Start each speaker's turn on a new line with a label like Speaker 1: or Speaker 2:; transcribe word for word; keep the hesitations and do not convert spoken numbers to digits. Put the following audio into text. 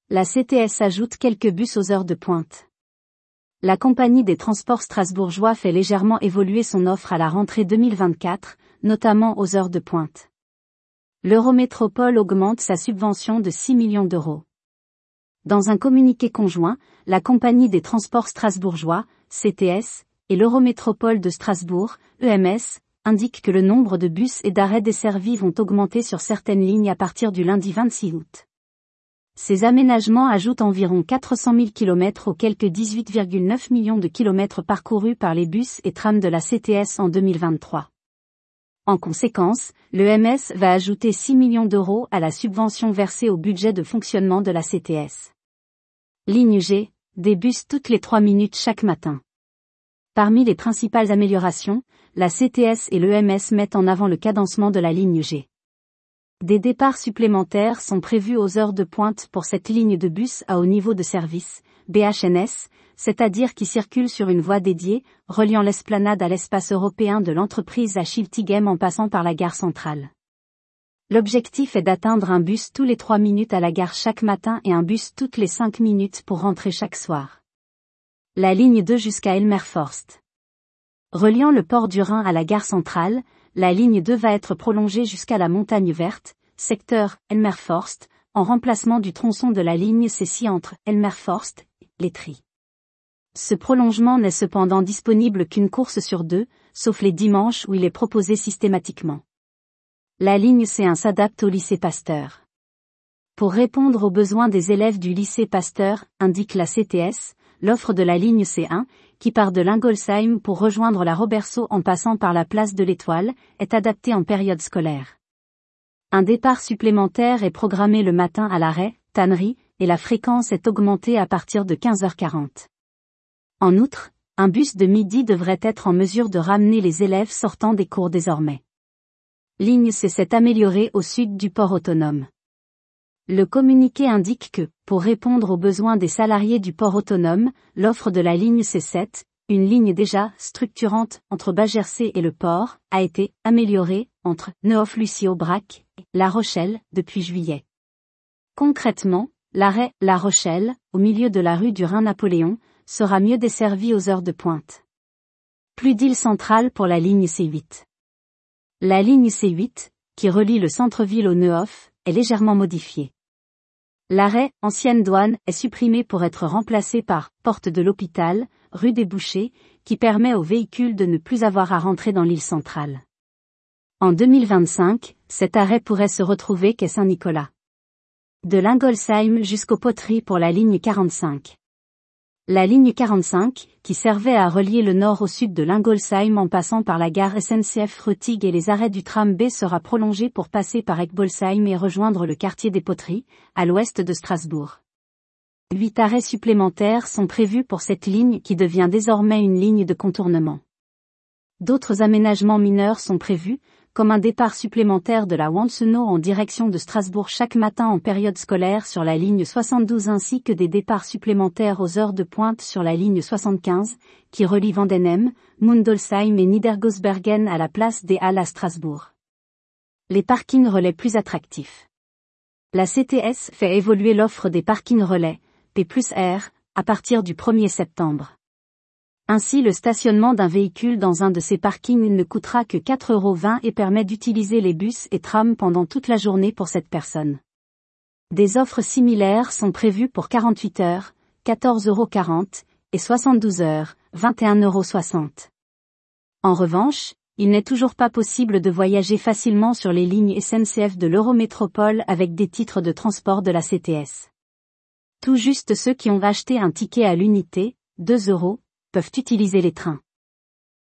Speaker 1: La C T S ajoute quelques bus aux heures de pointe. La compagnie des transports strasbourgeois fait légèrement évoluer son offre à la rentrée deux mille vingt-quatre, notamment aux heures de pointe. L'Eurométropole augmente sa subvention de six millions d'euros. Dans un communiqué conjoint, la compagnie des transports strasbourgeois, C T S, et l'Eurométropole de Strasbourg, E M S, indiquent que le nombre de bus et d'arrêts desservis vont augmenter sur certaines lignes à partir du lundi vingt-six août. Ces aménagements ajoutent environ quatre cent mille kilomètres aux quelques dix-huit virgule neuf millions de kilomètres parcourus par les bus et trams de la C T S en deux mille vingt-trois. En conséquence, l'E M S va ajouter six millions d'euros à la subvention versée au budget de fonctionnement de la C T S. Ligne G, des bus toutes les trois minutes chaque matin. Parmi les principales améliorations, la C T S et l'E M S mettent en avant le cadencement de la ligne G. Des départs supplémentaires sont prévus aux heures de pointe pour cette ligne de bus à haut niveau de service, B H N S, c'est-à-dire qui circule sur une voie dédiée, reliant l'esplanade à l'espace européen de l'entreprise à Schiltigheim en passant par la gare centrale. L'objectif est d'atteindre un bus tous les trois minutes à la gare chaque matin et un bus toutes les cinq minutes pour rentrer chaque soir. La ligne deux jusqu'à Elmerforst. Reliant le port du Rhin à la gare centrale, la ligne deux va être prolongée jusqu'à la Montagne Verte, secteur Elmerforst, en remplacement du tronçon de la ligne C six entre Elmerforst et Letry. Ce prolongement n'est cependant disponible qu'une course sur deux, sauf les dimanches où il est proposé systématiquement. La ligne C un s'adapte au lycée Pasteur. Pour répondre aux besoins des élèves du lycée Pasteur, indique la C T S, l'offre de la ligne C un, qui part de Lingolsheim pour rejoindre la Roberceau en passant par la place de l'Étoile, est adaptée en période scolaire. Un départ supplémentaire est programmé le matin à l'arrêt, Tannery, et la fréquence est augmentée à partir de quinze heures quarante. En outre, un bus de midi devrait être en mesure de ramener les élèves sortant des cours désormais. Ligne C s'est améliorée au sud du port autonome. Le communiqué indique que, pour répondre aux besoins des salariés du port autonome, l'offre de la ligne C sept, une ligne déjà structurante entre Bagercé et le port, a été améliorée entre Nehof-Lucie-Aubrac et La Rochelle depuis juillet. Concrètement, l'arrêt La Rochelle, au milieu de la rue du Rhin-Napoléon, sera mieux desservi aux heures de pointe. Plus d'île centrale pour la ligne C huit. La ligne C huit, qui relie le centre-ville au Nehof, est légèrement modifiée. L'arrêt « Ancienne Douane » est supprimé pour être remplacé par « Porte de l'Hôpital », rue des Bouchers, qui permet aux véhicules de ne plus avoir à rentrer dans l'île centrale. En deux mille vingt-cinq, cet arrêt pourrait se retrouver quai Saint-Nicolas. De Lingolsheim jusqu'aux Poteries pour la ligne quarante-cinq. La ligne quarante-cinq, qui servait à relier le nord au sud de Lingolsheim en passant par la gare S N C F Ruttig et les arrêts du tram B sera prolongée pour passer par Eckbolsheim et rejoindre le quartier des Poteries, à l'ouest de Strasbourg. Huit arrêts supplémentaires sont prévus pour cette ligne qui devient désormais une ligne de contournement. D'autres aménagements mineurs sont prévus, comme un départ supplémentaire de la Wandseno en direction de Strasbourg chaque matin en période scolaire sur la ligne soixante-douze ainsi que des départs supplémentaires aux heures de pointe sur la ligne soixante-quinze, qui relie Vandenhem, Mundolsheim et Niedergosbergen à la place des Halles à Strasbourg. Les parkings relais plus attractifs. La C T S fait évoluer l'offre des parkings relais, P plus R, à partir du premier septembre. Ainsi le stationnement d'un véhicule dans un de ces parkings ne coûtera que quatre euros vingt et permet d'utiliser les bus et trams pendant toute la journée pour cette personne. Des offres similaires sont prévues pour quarante-huit heures, quatorze euros quarante, et soixante-douze heures, vingt et un euros soixante. En revanche, il n'est toujours pas possible de voyager facilement sur les lignes S N C F de l'Eurométropole avec des titres de transport de la C T S. Tout juste ceux qui ont acheté un ticket à l'unité, deux euros, peuvent utiliser les trains.